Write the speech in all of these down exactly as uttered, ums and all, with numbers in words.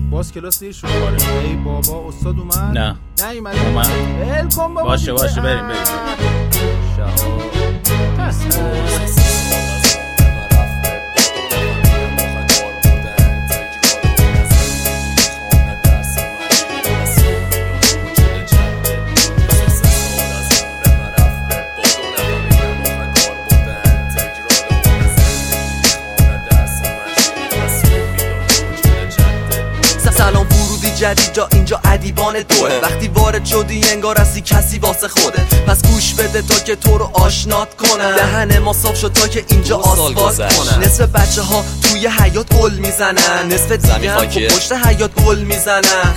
باز کلاس دیر شد. ای بابا استاد اومد؟ نه نه ایمد اومد. ول کن بابا. باشه باشه بریم بریم. سلام ورودی جدید جا اینجا ادیبان دوه. وقتی وارد شدی انگار هستی کسی واسه خوده. پس گوش بده تا که تو رو آشنات کنم. دهن ما صاف شد تا که اینجا آسفالت کنم. نصف بچه ها توی حیات گل میزنن، نصف دیگه هم خب پشت حیات گل میزنن.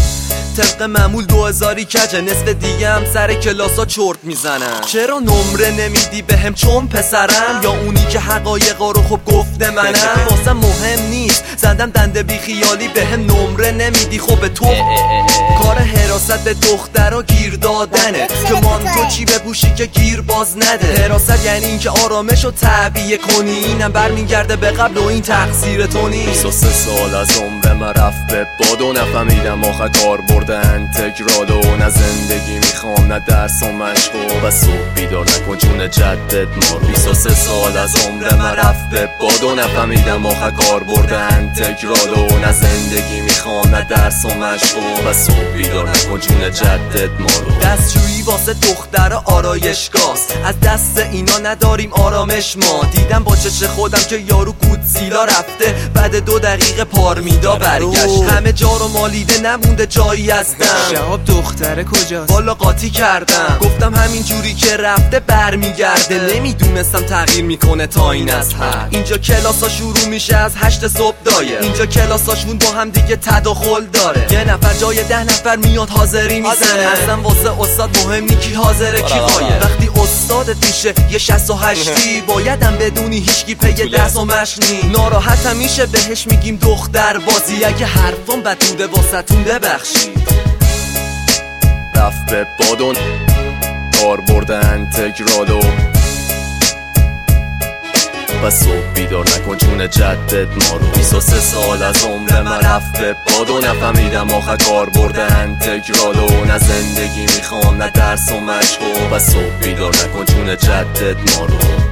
طبق معمول دو هزاری کجه، نصف دیگه هم سر کلاسا چرت میزنن. چرا نمره نمیدی بهم چون پسرم؟ یا اونی که حقایقا رو خب گفته منم؟ واسه مهم نیست زندم دنده بی خیالی بهم نمره نمیدی. خب به تو کار حراست به دخترا گیر دادنه که مانتو چی بپوشی که گیر باز نده. حراست یعنی این که آرامشو تعبیه کنی، اینم برمیگرده به قبل و این تقصیر تو نیست. بیست و سه سال از عمرم رفت به باد و نفهمیدم آخه کار بردن تکراد و نه زندگی میخوام نه درس و مشق و صبح بیدار نکن جون جدت ما رو. بیست و سه سال از عمرم رفت به باد و نفهمیدم آخه کار بردن تکراد و نه زندگی میخوام نه درس و مشق و صبح بیدار نکن جون جدت ما رو. دستشویی واسه دختر آرایشگاست، از دست اینا نداریم آرامش ما. دیدم با چش خودم که یارو گودزیلا رفته بعد دو دقیقه پارمیدا برگشت. همه جا رو مالیده نمونده جایی هستم. شهاب دختره کجاست؟ والا قاطی کردم گفتم همین جوری که رفته برمیگرده. نمیدونستم تغییر میکنه تا این از حد. اینجا کلاسا شروع میشه از هشت صبح دایر. اینجا کلاساشون با هم دیگه تداخل داره. یه نفر جای ده نفر میاد حاضری میزنه. اصلا واسه استاد مهم نی کی حاضره کی غایب. وقتی استادت میشه یه شصت و هشتی بایدم بدونی هیچکی پی درس و مشنی. ناراحتم میشه بهش میگیم دختر بازی. اگه حرفم بد بوده واسهتون ببخشید. رفت به بادون کار بردن تکرادو و صبح بیدار نکن جون جدت ما رو. بیست و سه سال از عمرم رفت به بادو نفهمیدم آخه کار بردن تکرادو نه زندگی میخوام نه درس و مشق و صبح بیدار نکن جون جدت ما رو.